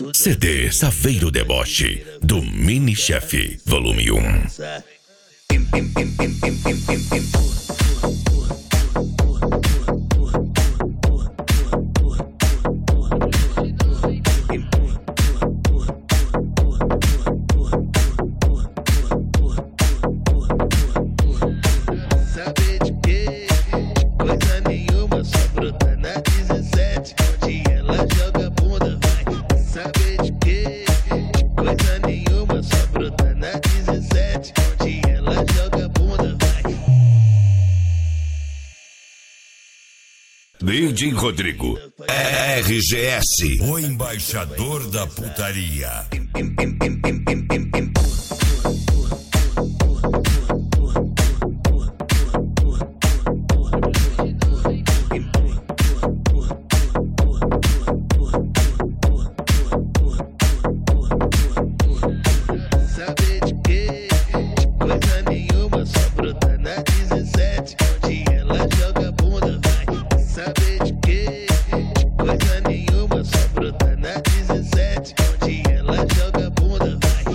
CD Saveiro Deboche, do Mini Chefe, volume 1. Saber de quê? Coisa nenhuma, só brota na 17, onde ela joga bunda, vai. Saber de quê? Coisa nenhuma, só brota na 17, onde ela joga bunda, vai. DJ Rodrigo, RGS, o embaixador da putaria. Saber de quê? Coisa nenhuma, só brota na 17, onde ela joga bunda, vai. Saber de quê? Coisa nenhuma, só brota na 17, onde ela joga bunda, vai.